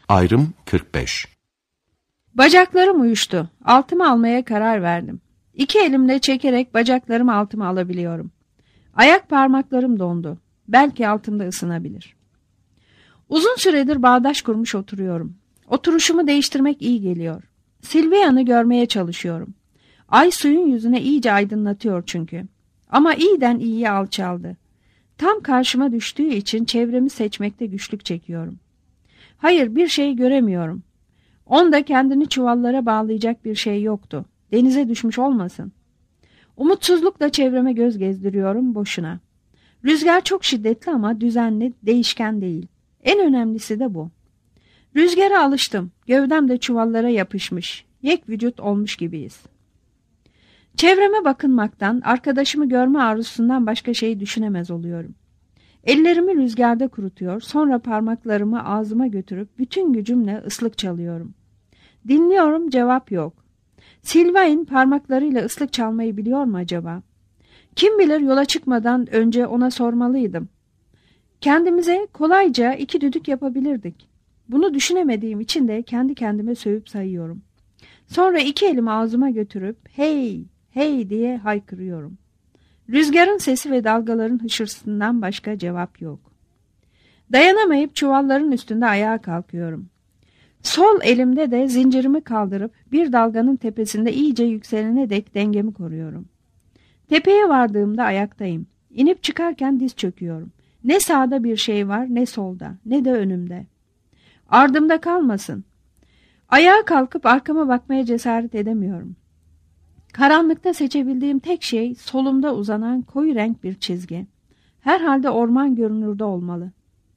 Ayrım 45. Bacaklarım uyuştu. Altıma almaya karar verdim. İki elimle çekerek bacaklarımı altıma alabiliyorum. Ayak parmaklarım dondu. Belki altımda ısınabilir. Uzun süredir bağdaş kurmuş oturuyorum. Oturuşumu değiştirmek iyi geliyor. Silvia'nı görmeye çalışıyorum. Ay suyun yüzüne iyice aydınlatıyor çünkü. Ama iyiden iyiye alçaldı. Tam karşıma düştüğü için çevremi seçmekte güçlük çekiyorum. Hayır, bir şey göremiyorum. Onda kendini çuvallara bağlayacak bir şey yoktu. Denize düşmüş olmasın. Umutsuzlukla çevreme göz gezdiriyorum boşuna. Rüzgar çok şiddetli ama düzenli, değişken değil. En önemlisi de bu. Rüzgara alıştım. Gövdem de çuvallara yapışmış. Yek vücut olmuş gibiyiz. Çevreme bakınmaktan, arkadaşımı görme arzusundan başka şey düşünemez oluyorum. Ellerimi rüzgarda kurutuyor, sonra parmaklarımı ağzıma götürüp bütün gücümle ıslık çalıyorum. Dinliyorum, cevap yok. Sylvain parmaklarıyla ıslık çalmayı biliyor mu acaba? Kim bilir, yola çıkmadan önce ona sormalıydım. Kendimize kolayca 2 düdük yapabilirdik. Bunu düşünemediğim için de kendi kendime sövüp sayıyorum. Sonra 2 elimi ağzıma götürüp hey, hey diye haykırıyorum. Rüzgarın sesi ve dalgaların hışırtısından başka cevap yok. Dayanamayıp çuvalların üstünde ayağa kalkıyorum. Sol elimde de zincirimi kaldırıp bir dalganın tepesinde iyice yükselene dek dengemi koruyorum. Tepeye vardığımda ayaktayım. İnip çıkarken diz çöküyorum. Ne sağda bir şey var, ne solda, ne de önümde. Ardımda kalmasın. Ayağa kalkıp arkama bakmaya cesaret edemiyorum. Karanlıkta seçebildiğim tek şey solumda uzanan koyu renk bir çizgi. Herhalde orman görünürde olmalı.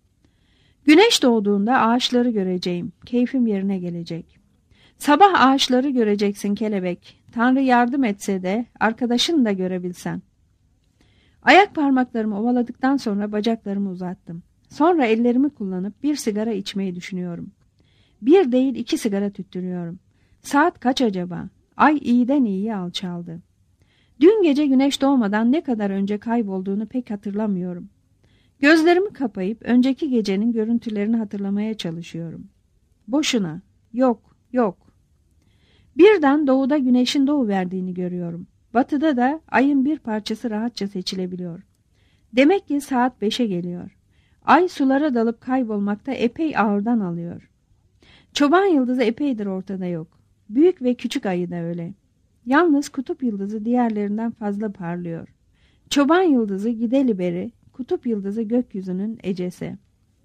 Güneş doğduğunda ağaçları göreceğim. Keyfim yerine gelecek. Sabah ağaçları göreceksin kelebek. Tanrı yardım etse de arkadaşını da görebilsen. Ayak parmaklarımı ovaladıktan sonra bacaklarımı uzattım. Sonra ellerimi kullanıp bir sigara içmeyi düşünüyorum. 1 değil 2 sigara tüttürüyorum. Saat kaç acaba? Ay iyiden iyiye alçaldı. Dün gece güneş doğmadan ne kadar önce kaybolduğunu pek hatırlamıyorum. Gözlerimi kapayıp önceki gecenin görüntülerini hatırlamaya çalışıyorum. Boşuna. Yok, yok. Birden doğuda güneşin doğuverdiğini görüyorum. Batıda da ayın bir parçası rahatça seçilebiliyor. Demek ki saat 5'e geliyor. Ay sulara dalıp kaybolmakta epey ağırdan alıyor. Çoban yıldızı epeydir ortada yok. Büyük ve küçük ayı da öyle. Yalnız kutup yıldızı diğerlerinden fazla parlıyor. Çoban yıldızı gideliberi, kutup yıldızı gökyüzünün ecesi.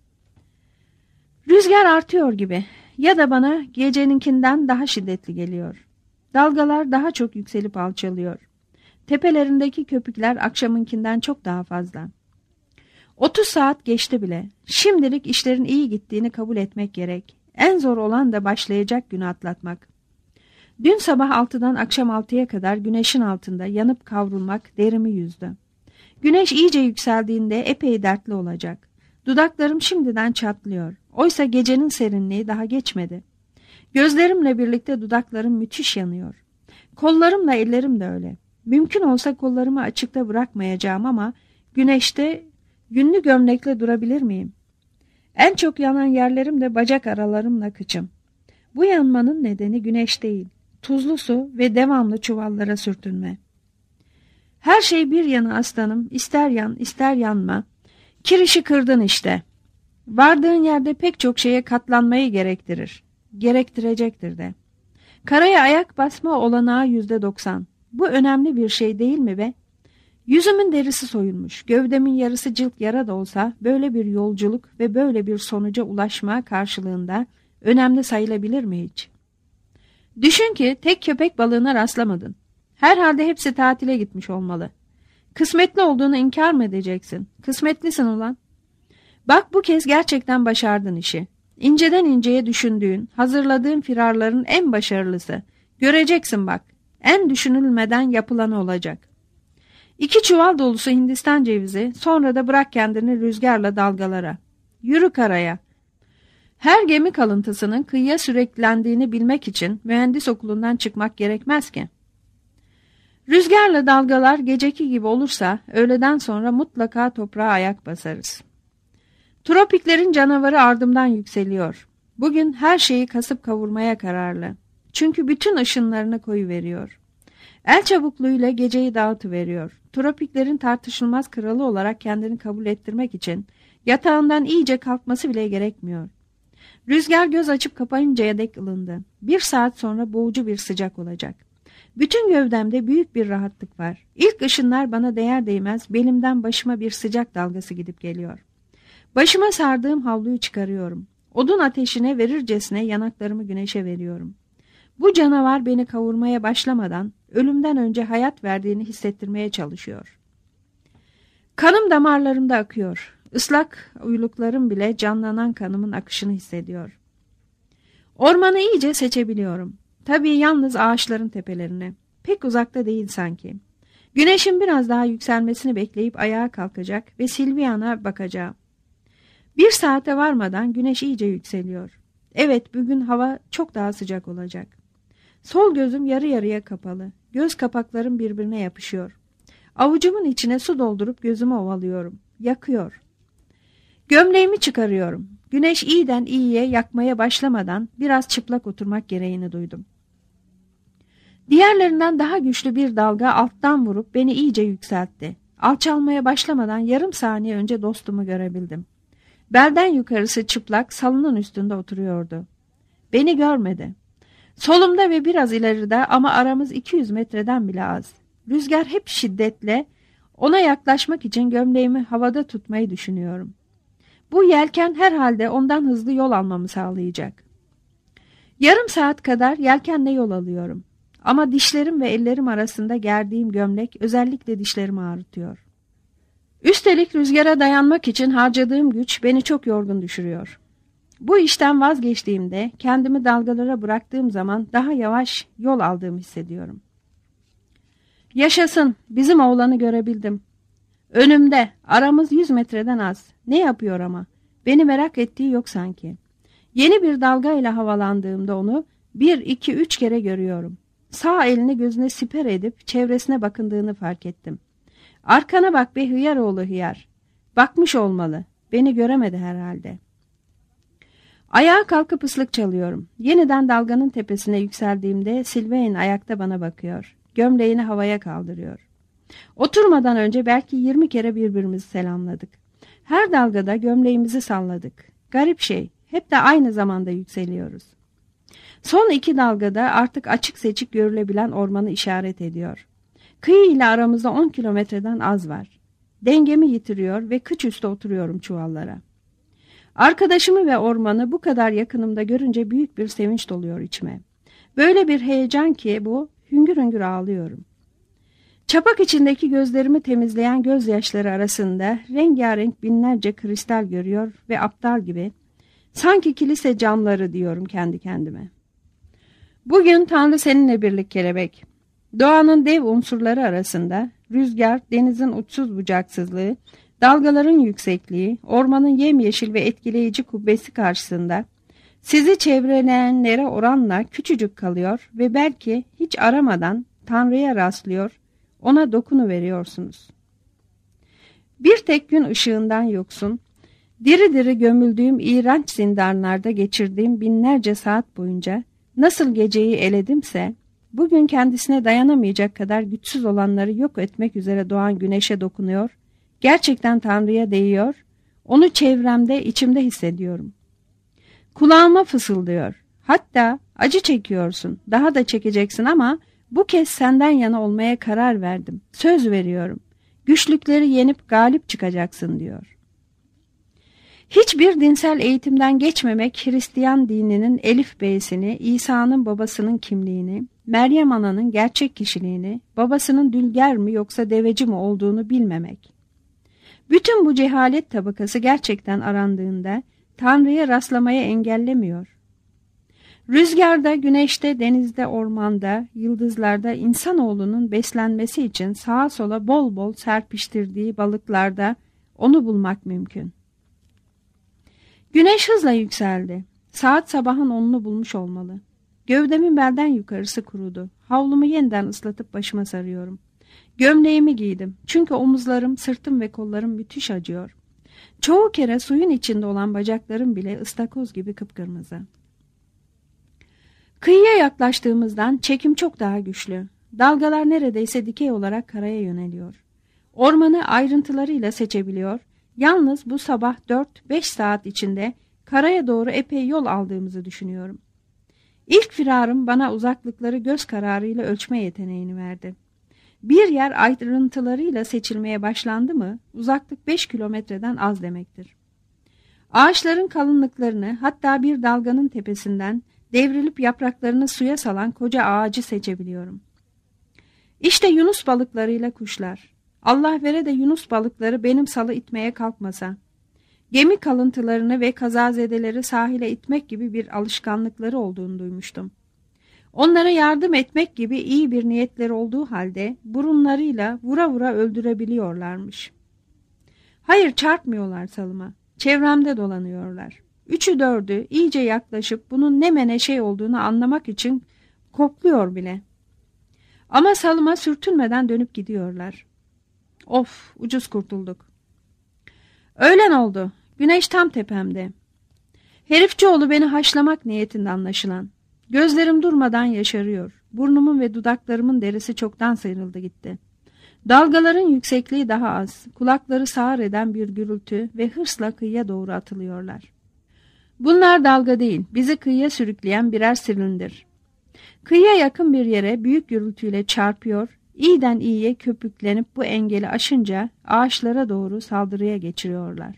Rüzgar artıyor gibi ya da bana geceninkinden daha şiddetli geliyor. Dalgalar daha çok yükselip alçalıyor. Tepelerindeki köpükler akşamınkinden çok daha fazla. 30 saat geçti bile. Şimdilik işlerin iyi gittiğini kabul etmek gerek. En zor olan da başlayacak günü atlatmak. Dün sabah 6'dan akşam 6'ya kadar güneşin altında yanıp kavrulmak derimi yüzdü. Güneş iyice yükseldiğinde epey dertli olacak. Dudaklarım şimdiden çatlıyor. Oysa gecenin serinliği daha geçmedi. Gözlerimle birlikte dudaklarım müthiş yanıyor. Kollarımla ellerim de öyle. Mümkün olsa kollarımı açıkta bırakmayacağım ama güneşte günlü gömlekle durabilir miyim? En çok yanan yerlerim de bacak aralarımla kıçım. Bu yanmanın nedeni güneş değil, tuzlu su ve devamlı çuvallara sürtünme. Her şey bir yana aslanım, ister yan ister yanma. Kirişi kırdın işte. Vardığın yerde pek çok şeye katlanmayı gerektirir. Gerektirecektir de. Karaya ayak basma olanağı %90. Bu önemli bir şey değil mi be? Yüzümün derisi soyulmuş, gövdemin yarısı cilt yara da olsa böyle bir yolculuk ve böyle bir sonuca ulaşma karşılığında önemli sayılabilir mi hiç? Düşün ki tek köpek balığına rastlamadın. Herhalde hepsi tatile gitmiş olmalı. Kısmetli olduğunu inkar mı edeceksin? Kısmetlisin ulan. Bak bu kez gerçekten başardın işi. İnceden inceye düşündüğün, hazırladığın firarların en başarılısı. Göreceksin bak. En düşünülmeden yapılanı olacak. 2 çuval dolusu Hindistan cevizi, sonra da bırak kendini rüzgarla dalgalara. Yürü karaya. Her gemi kalıntısının kıyıya süreklendiğini bilmek için mühendis okulundan çıkmak gerekmez ki. Rüzgarla dalgalar geceki gibi olursa öğleden sonra mutlaka toprağa ayak basarız. Tropiklerin canavarı ardımdan yükseliyor. Bugün her şeyi kasıp kavurmaya kararlı. Çünkü bütün ışınlarını koyuveriyor. El çabukluğuyla geceyi dağıtıveriyor. Tropiklerin tartışılmaz kralı olarak kendini kabul ettirmek için yatağından iyice kalkması bile gerekmiyor. Rüzgar göz açıp kapayıncaya dek ılındı. 1 saat sonra boğucu bir sıcak olacak. Bütün gövdemde büyük bir rahatlık var. İlk ışınlar bana değer değmez belimden başıma bir sıcak dalgası gidip geliyor. Başıma sardığım havluyu çıkarıyorum. Odun ateşine verircesine yanaklarımı güneşe veriyorum. Bu canavar beni kavurmaya başlamadan ölümden önce hayat verdiğini hissettirmeye çalışıyor. Kanım damarlarımda akıyor. Islak uyluklarım bile canlanan kanımın akışını hissediyor. Ormanı iyice seçebiliyorum. Tabii yalnız ağaçların tepelerine. Pek uzakta değil sanki. Güneşin biraz daha yükselmesini bekleyip ayağa kalkacak ve Silvia'na bakacağım. 1 saate varmadan güneş iyice yükseliyor. Evet, bugün hava çok daha sıcak olacak. Sol gözüm yarı yarıya kapalı. Göz kapaklarım birbirine yapışıyor. Avucumun içine su doldurup gözümü ovalıyorum. Yakıyor. Gömleğimi çıkarıyorum. Güneş iyiden iyiye yakmaya başlamadan biraz çıplak oturmak gereğini duydum. Diğerlerinden daha güçlü bir dalga alttan vurup beni iyice yükseltti. Alçalmaya başlamadan yarım saniye önce dostumu görebildim. Belden yukarısı çıplak salının üstünde oturuyordu. Beni görmedi. Solumda ve biraz ileride ama aramız 200 metreden bile az. Rüzgar hep şiddetle, ona yaklaşmak için gömleğimi havada tutmayı düşünüyorum. Bu yelken herhalde ondan hızlı yol almamı sağlayacak. Yarım saat kadar yelkenle yol alıyorum. Ama dişlerim ve ellerim arasında gerdiğim gömlek özellikle dişlerimi ağrıtıyor. Üstelik rüzgara dayanmak için harcadığım güç beni çok yorgun düşürüyor. Bu işten vazgeçtiğimde, kendimi dalgalara bıraktığım zaman daha yavaş yol aldığımı hissediyorum. Yaşasın, bizim oğlanı görebildim. Önümde, aramız 100 metreden az. Ne yapıyor ama? Beni merak ettiği yok sanki. Yeni bir dalgayla havalandığımda onu 1, 2, 3 kere görüyorum. Sağ elini gözüne siper edip çevresine bakındığını fark ettim. Arkana bak be hıyar oğlu hıyar. Bakmış olmalı. Beni göremedi herhalde. Ayağa kalkıp ıslık çalıyorum. Yeniden dalganın tepesine yükseldiğimde Sylvain ayakta bana bakıyor. Gömleğini havaya kaldırıyor. Oturmadan önce belki 20 kere birbirimizi selamladık. Her dalgada gömleğimizi salladık. Garip şey, hep de aynı zamanda yükseliyoruz. Son 2 dalgada artık açık seçik görülebilen ormanı işaret ediyor. Kıyı ile aramızda 10 kilometreden az var. Dengemi yitiriyor ve kıç üstü oturuyorum çuvallara. Arkadaşımı ve ormanı bu kadar yakınımda görünce büyük bir sevinç doluyor içime. Böyle bir heyecan ki bu, hüngür hüngür ağlıyorum. Çapak içindeki gözlerimi temizleyen gözyaşları arasında rengarenk binlerce kristal görüyor ve aptal gibi, sanki kilise camları diyorum kendi kendime. Bugün Tanrı seninle birlik kelebek. Doğanın dev unsurları arasında rüzgar, denizin uçsuz bucaksızlığı, dalgaların yüksekliği, ormanın yemyeşil ve etkileyici kubbesi karşısında sizi çevrelenenlere oranla küçücük kalıyor ve belki hiç aramadan Tanrı'ya rastlıyor, ona dokunuveriyorsunuz. Bir tek gün ışığından yoksun, diri diri gömüldüğüm iğrenç zindanlarda geçirdiğim binlerce saat boyunca nasıl geceyi eledimse, bugün kendisine dayanamayacak kadar güçsüz olanları yok etmek üzere doğan güneşe dokunuyor, gerçekten Tanrı'ya değiyor, onu çevremde, içimde hissediyorum. Kulağıma fısıldıyor. Hatta acı çekiyorsun, daha da çekeceksin ama bu kez senden yana olmaya karar verdim. Söz veriyorum. Güçlükleri yenip galip çıkacaksın diyor. Hiçbir dinsel eğitimden geçmemek Hristiyan dininin elif b'sini, İsa'nın babasının kimliğini, Meryem Ana'nın gerçek kişiliğini, babasının dülger mi yoksa deveci mi olduğunu bilmemek. Bütün bu cehalet tabakası gerçekten arandığında Tanrı'ya rastlamaya engellemiyor. Rüzgarda, güneşte, denizde, ormanda, yıldızlarda insanoğlunun beslenmesi için sağa sola bol bol serpiştirdiği balıklarda onu bulmak mümkün. Güneş hızla yükseldi. Saat sabahın 10'unu bulmuş olmalı. Gövdemin belden yukarısı kurudu. Havlumu yeniden ıslatıp başıma sarıyorum. Gömleğimi giydim. Çünkü omuzlarım, sırtım ve kollarım müthiş acıyor. Çoğu kere suyun içinde olan bacaklarım bile ıstakoz gibi kıpkırmızı. Kıyıya yaklaştığımızdan çekim çok daha güçlü. Dalgalar neredeyse dikey olarak karaya yöneliyor. Ormanı ayrıntılarıyla seçebiliyor. Yalnız bu sabah 4-5 saat içinde karaya doğru epey yol aldığımızı düşünüyorum. İlk firarım bana uzaklıkları göz kararıyla ölçme yeteneğini verdi. Bir yer ayrıntılarıyla seçilmeye başlandı mı uzaklık 5 kilometreden az demektir. Ağaçların kalınlıklarını, hatta bir dalganın tepesinden devrilip yapraklarını suya salan koca ağacı seçebiliyorum. İşte yunus balıklarıyla kuşlar. Allah vere de yunus balıkları benim salı itmeye kalkmasa. Gemi kalıntılarını ve kazazedeleri sahile itmek gibi bir alışkanlıkları olduğunu duymuştum. Onlara yardım etmek gibi iyi bir niyetleri olduğu halde burunlarıyla vura vura öldürebiliyorlarmış. Hayır, çarpmıyorlar salıma. Çevremde dolanıyorlar. Üçü dördü iyice yaklaşıp bunun ne mene şey olduğunu anlamak için kokluyor bile. Ama salıma sürtünmeden dönüp gidiyorlar. Of, ucuz kurtulduk. Öğlen oldu. Güneş tam tepemde. Herifçioğlu beni haşlamak niyetinde anlaşılan. Gözlerim durmadan yaşarıyor. Burnumun ve dudaklarımın derisi çoktan sıyrıldı gitti. Dalgaların yüksekliği daha az. Kulakları sağır eden bir gürültü ve hırsla kıyıya doğru atılıyorlar. Bunlar dalga değil, bizi kıyıya sürükleyen birer silindir. Kıyıya yakın bir yere büyük gürültüyle çarpıyor, iyiden iyiye köpüklenip bu engeli aşınca ağaçlara doğru saldırıya geçiriyorlar.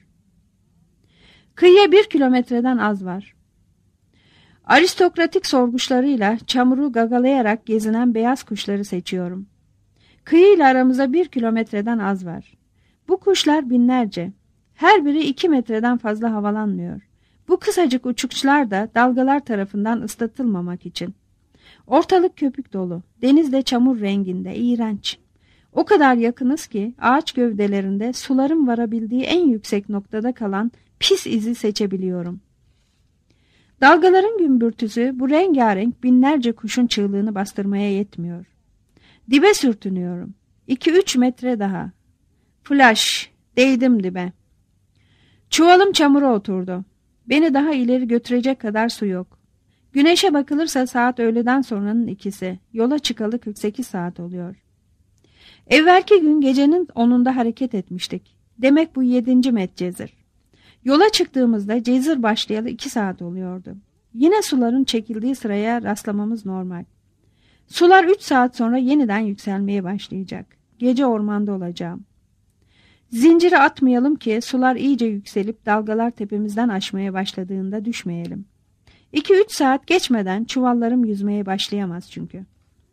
Kıyıya 1 kilometreden az var. Aristokratik sorguçlarıyla çamuru gagalayarak gezinen beyaz kuşları seçiyorum. Kıyıyla aramıza 1 kilometreden az var. Bu kuşlar binlerce. Her biri 2 metreden fazla havalanmıyor. Bu kısacık uçukçular da dalgalar tarafından ıslatılmamak için. Ortalık köpük dolu, deniz de çamur renginde, iğrenç. O kadar yakınız ki ağaç gövdelerinde suların varabildiği en yüksek noktada kalan pis izi seçebiliyorum. Dalgaların gümbürtüsü bu rengarenk binlerce kuşun çığlığını bastırmaya yetmiyor. Dibe sürtünüyorum. 2-3 metre daha. Flash, değdim dibe. Çuvalım çamura oturdu. Beni daha ileri götürecek kadar su yok. Güneşe bakılırsa saat öğleden sonranın 2'si. Yola çıkalı 48 saat oluyor. Evvelki gün gecenin 10'unda hareket etmiştik. Demek bu 7. Medcezir. Yola çıktığımızda cezir başlayalı 2 saat oluyordu. Yine suların çekildiği sıraya rastlamamız normal. Sular 3 saat sonra yeniden yükselmeye başlayacak. Gece ormanda olacağım. Zinciri atmayalım ki sular iyice yükselip dalgalar tepemizden aşmaya başladığında düşmeyelim. 2-3 saat geçmeden çuvallarım yüzmeye başlayamaz çünkü.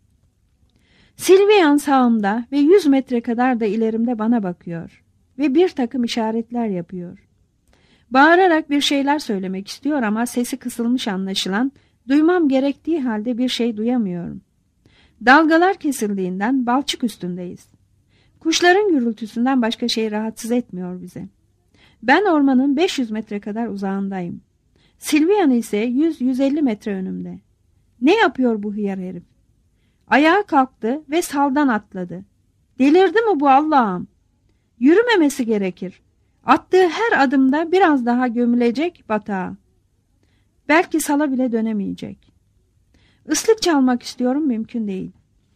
Silvian sağımda ve 100 metre kadar da ilerimde bana bakıyor ve bir takım işaretler yapıyor. Bağırarak bir şeyler söylemek istiyor ama sesi kısılmış anlaşılan, duymam gerektiği halde bir şey duyamıyorum. Dalgalar kesildiğinden balçık üstündeyiz. Kuşların gürültüsünden başka şey rahatsız etmiyor bizi. Ben ormanın 500 metre kadar uzağındayım. Silvian ise 100-150 metre önümde. Ne yapıyor bu hıyar herif? Ayağa kalktı ve saldan atladı. Delirdi mi bu Allah'ım? Yürümemesi gerekir. Attığı her adımda biraz daha gömülecek batağa. Belki sala bile dönemeyecek. Islık çalmak istiyorum, mümkün değil.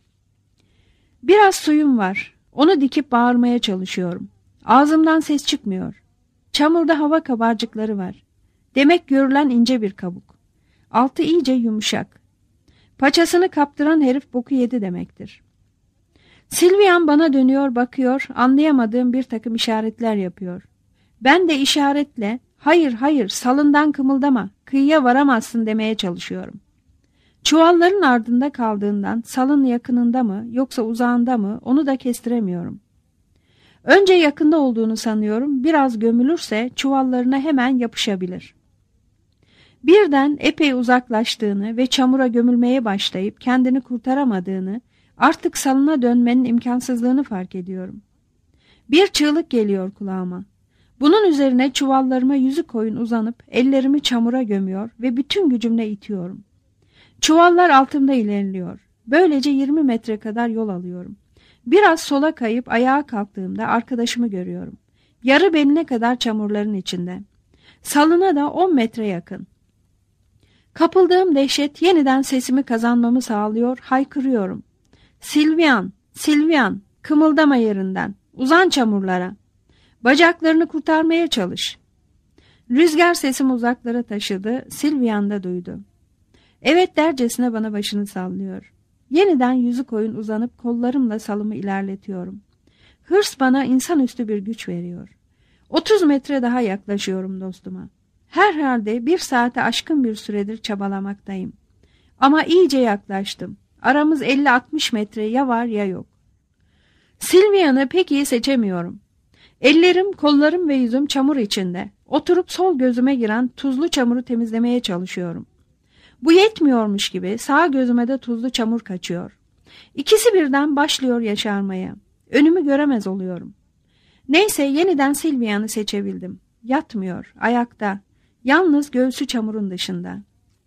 Biraz suyum var. Onu dikip bağırmaya çalışıyorum. Ağzımdan ses çıkmıyor. Çamurda hava kabarcıkları var. Demek görülen ince bir kabuk. Altı iyice yumuşak. Paçasını kaptıran herif boku yedi demektir. Silvian bana dönüyor, bakıyor, anlayamadığım bir takım işaretler yapıyor. Ben de işaretle hayır hayır salından kımıldama, kıyıya varamazsın demeye çalışıyorum. Çuvalların ardında kaldığından salın yakınında mı yoksa uzağında mı onu da kestiremiyorum. Önce yakında olduğunu sanıyorum, biraz gömülürse çuvallarına hemen yapışabilir. Birden epey uzaklaştığını ve çamura gömülmeye başlayıp kendini kurtaramadığını, artık salına dönmenin imkansızlığını fark ediyorum. Bir çığlık geliyor kulağıma. Bunun üzerine çuvallarıma yüzü koyun uzanıp ellerimi çamura gömüyor ve bütün gücümle itiyorum. Çuvallar altımda ilerliyor. Böylece 20 metre kadar yol alıyorum. Biraz sola kayıp ayağa kalktığımda arkadaşımı görüyorum. Yarı beline kadar çamurların içinde. Salına da 10 metre yakın. Kapıldığım dehşet yeniden sesimi kazanmamı sağlıyor, haykırıyorum. Silvian, Silvian, kımıldama yerinden, uzan çamurlara. Bacaklarını kurtarmaya çalış. Rüzgar sesimi uzaklara taşıdı, Silvian da duydu. Evet dercesine bana başını sallıyor. Yeniden yüzü koyun uzanıp kollarımla salımı ilerletiyorum. Hırs bana insanüstü bir güç veriyor. 30 metre daha yaklaşıyorum dostuma. Herhalde 1 saate aşkın bir süredir çabalamaktayım. Ama iyice yaklaştım. Aramız 50-60 metre ya var ya yok. Silvian'ı pek iyi seçemiyorum. Ellerim, kollarım ve yüzüm çamur içinde. Oturup sol gözüme giren tuzlu çamuru temizlemeye çalışıyorum. Bu yetmiyormuş gibi sağ gözüme de tuzlu çamur kaçıyor. İkisi birden başlıyor yaşarmaya. Önümü göremez oluyorum. Neyse yeniden Silvian'ı seçebildim. Yatmıyor, ayakta. Yalnız göğsü çamurun dışında.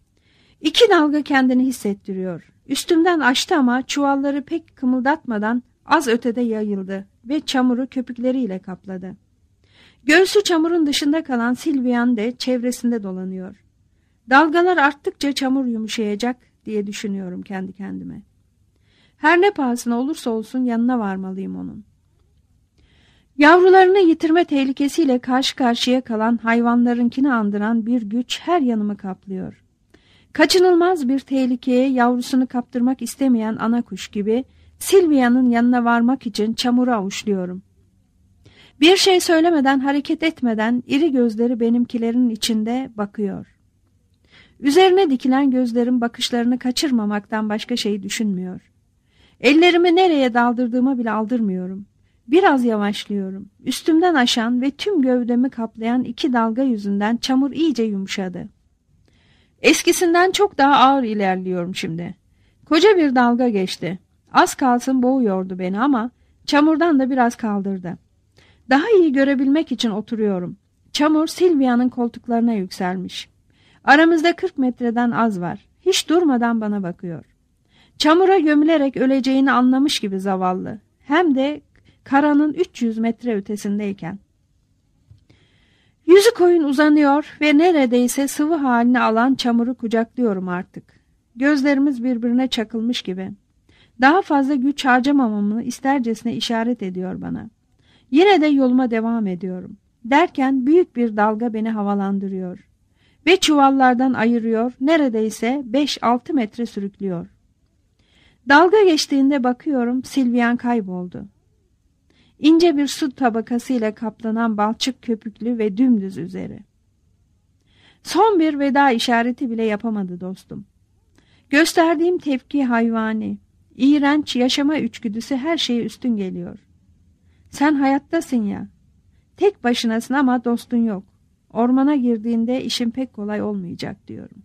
2 dalga kendini hissettiriyor. Üstümden açtı ama çuvalları pek kımıldatmadan az ötede yayıldı ve çamuru köpükleriyle kapladı. Göğsü çamurun dışında kalan Silvian de çevresinde dolanıyor. Dalgalar arttıkça çamur yumuşayacak diye düşünüyorum kendi kendime. Her ne pahasına olursa olsun yanına varmalıyım onun. Yavrularını yitirme tehlikesiyle karşı karşıya kalan hayvanlarınkini andıran bir güç her yanımı kaplıyor. Kaçınılmaz bir tehlikeye yavrusunu kaptırmak istemeyen ana kuş gibi Silvia'nın yanına varmak için çamura avuçluyorum. Bir şey söylemeden, hareket etmeden iri gözleri benimkilerin içinde bakıyor. Üzerine dikilen gözlerim bakışlarını kaçırmamaktan başka şey düşünmüyor. Ellerimi nereye daldırdığıma bile aldırmıyorum. Biraz yavaşlıyorum. Üstümden aşan ve tüm gövdemi kaplayan 2 dalga yüzünden çamur iyice yumuşadı. Eskisinden çok daha ağır ilerliyorum şimdi. Koca bir dalga geçti. Az kalsın boğuyordu beni ama çamurdan da biraz kaldırdı. Daha iyi görebilmek için oturuyorum. Çamur Silvia'nın koltuklarına yükselmiş. Aramızda 40 metreden az var. Hiç durmadan bana bakıyor. Çamura gömülerek öleceğini anlamış gibi zavallı. Hem de karanın 300 metre ötesindeyken. Yüzü koyun uzanıyor ve neredeyse sıvı halini alan çamuru kucaklıyorum artık. Gözlerimiz birbirine çakılmış gibi. Daha fazla güç harcamamamı istercesine işaret ediyor bana. Yine de yoluma devam ediyorum. Derken büyük bir dalga beni havalandırıyor. Ve çuvallardan ayırıyor, neredeyse 5-6 metre sürüklüyor. Dalga geçtiğinde bakıyorum Silvian kayboldu. İnce bir su tabakasıyla kaplanan balçık köpüklü ve dümdüz üzeri. Son bir veda işareti bile yapamadı dostum. Gösterdiğim tepki hayvani, iğrenç yaşama içgüdüsü her şeye üstün geliyor. Sen hayattasın ya, tek başınasın ama dostun yok. Ormana girdiğinde işin pek kolay olmayacak diyorum.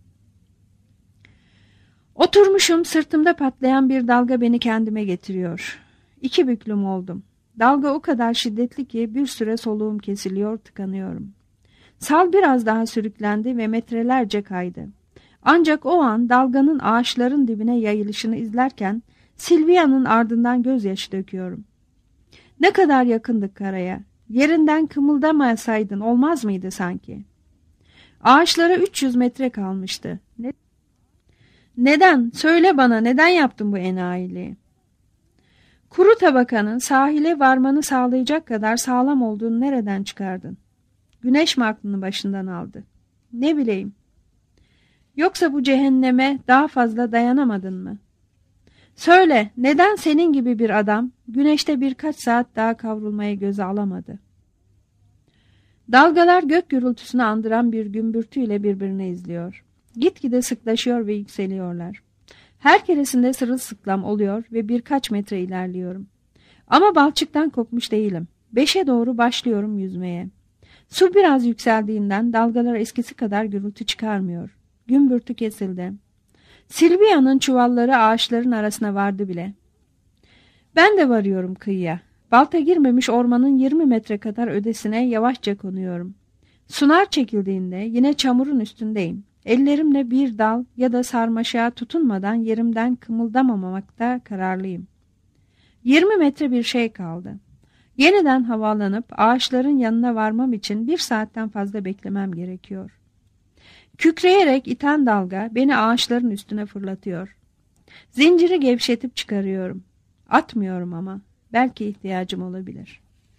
Oturmuşum, sırtımda patlayan bir dalga beni kendime getiriyor. 2 büklüm oldum. Dalga o kadar şiddetli ki bir süre soluğum kesiliyor, tıkanıyorum. Sal biraz daha sürüklendi ve metrelerce kaydı. Ancak o an dalganın ağaçların dibine yayılışını izlerken Silvia'nın ardından gözyaşı döküyorum. Ne kadar yakındık karaya. Yerinden kımıldamasaydın olmaz mıydı sanki? Ağaçlara 300 metre kalmıştı. Neden? Söyle bana, neden yaptın bu enayiliği? Kuru tabakanın sahile varmanı sağlayacak kadar sağlam olduğunu nereden çıkardın? Güneş mi aklını başından aldı? Ne bileyim. Yoksa bu cehenneme daha fazla dayanamadın mı? Söyle, neden senin gibi bir adam güneşte birkaç saat daha kavrulmaya göze alamadı? Dalgalar gök gürültüsünü andıran bir gümbürtüyle birbirini izliyor. Gitgide sıklaşıyor ve yükseliyorlar. Her keresinde sırılsıklam oluyor ve birkaç metre ilerliyorum. Ama balçıktan kopmuş değilim. 5'e doğru başlıyorum yüzmeye. Su biraz yükseldiğinden dalgalar eskisi kadar gürültü çıkarmıyor. Gümbürtü kesildi. Silvia'nın çuvalları ağaçların arasına vardı bile. Ben de varıyorum kıyıya. Balta girmemiş ormanın 20 metre kadar ödesine yavaşça konuyorum. Sunar çekildiğinde yine çamurun üstündeyim. Ellerimle bir dal ya da sarmaşığa tutunmadan yerimden kımıldamamakta kararlıyım. 20 metre bir şey kaldı. Yeniden havalanıp ağaçların yanına varmam için 1 saatten fazla beklemem gerekiyor. Kükreyerek iten dalga beni ağaçların üstüne fırlatıyor. Zinciri gevşetip çıkarıyorum. Atmıyorum ama belki ihtiyacım olabilir.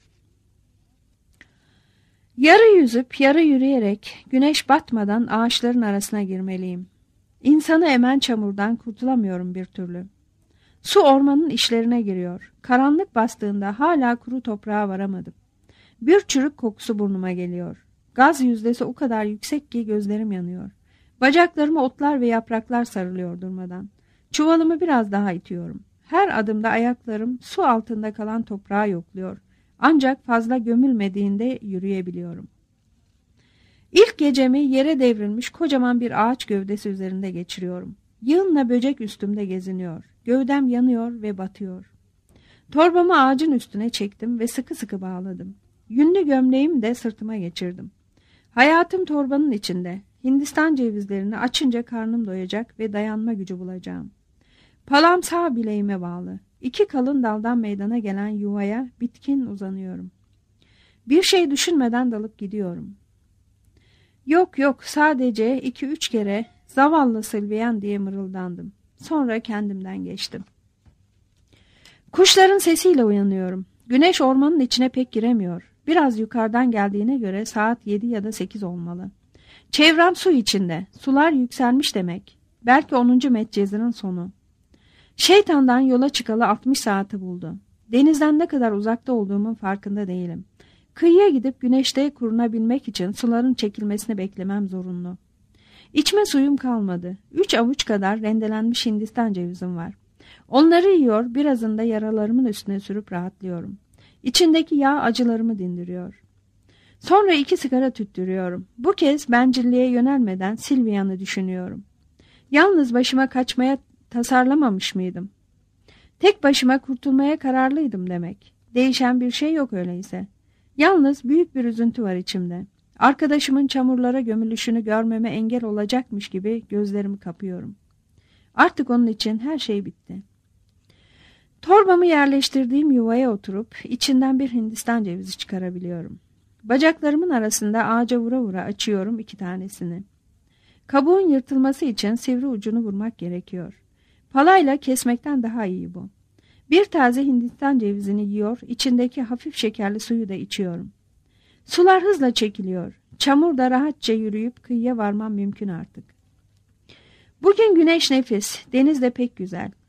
Yarı yüzüp yarı yürüyerek güneş batmadan ağaçların arasına girmeliyim. İnsanı emen çamurdan kurtulamıyorum bir türlü. Su ormanın işlerine giriyor. Karanlık bastığında hala kuru toprağa varamadım. Bir çürük kokusu burnuma geliyor. Gaz yüzdesi o kadar yüksek ki gözlerim yanıyor. Bacaklarıma otlar ve yapraklar sarılıyor durmadan. Çuvalımı biraz daha itiyorum. Her adımda ayaklarım su altında kalan toprağı yokluyor. Ancak fazla gömülmediğinde yürüyebiliyorum. İlk gecemi yere devrilmiş kocaman bir ağaç gövdesi üzerinde geçiriyorum. Yığınla böcek üstümde geziniyor. Gövdem yanıyor ve batıyor. Torbamı ağacın üstüne çektim ve sıkı sıkı bağladım. Yünlü gömleğimi de sırtıma geçirdim. Hayatım torbanın içinde. Hindistan cevizlerini açınca karnım doyacak ve dayanma gücü bulacağım. Palam sağ bileğime bağlı. 2 kalın daldan meydana gelen yuvaya bitkin uzanıyorum. Bir şey düşünmeden dalıp gidiyorum. Yok sadece 2-3 kere zavallı Sylvian diye mırıldandım. Sonra kendimden geçtim. Kuşların sesiyle uyanıyorum. Güneş ormanın içine pek giremiyor. Biraz yukarıdan geldiğine göre saat 7 ya da 8 olmalı. Çevrem su içinde. Sular yükselmiş demek. Belki 10. Medcezir'in sonu. Şeytandan yola çıkalı 60 saati buldu. Denizden ne kadar uzakta olduğumun farkında değilim. Kıyıya gidip güneşte kurunabilmek için suların çekilmesini beklemem zorunlu. İçme suyum kalmadı. 3 avuç kadar rendelenmiş Hindistan cevizim var. Onları yiyor, birazını da yaralarımın üstüne sürüp rahatlıyorum. İçindeki yağ acılarımı dindiriyor. Sonra 2 sigara tüttürüyorum. Bu kez bencilliğe yönelmeden Sylvian'ı düşünüyorum. Yalnız başıma kaçmaya tasarlamamış mıydım? Tek başıma kurtulmaya kararlıydım demek. Değişen bir şey yok öyleyse. Yalnız büyük bir üzüntü var içimde. Arkadaşımın çamurlara gömülüşünü görmeme engel olacakmış gibi gözlerimi kapıyorum. Artık onun için her şey bitti. Torbamı yerleştirdiğim yuvaya oturup içinden bir Hindistan cevizi çıkarabiliyorum. Bacaklarımın arasında ağaca vura vura açıyorum 2 tanesini. Kabuğun yırtılması için sivri ucunu vurmak gerekiyor. Palayla kesmekten daha iyi bu. Bir taze Hindistan cevizini yiyor, içindeki hafif şekerli suyu da içiyorum. Sular hızla çekiliyor. Çamur da rahatça yürüyüp kıyıya varmam mümkün artık. Bugün güneş nefis, deniz de pek güzel.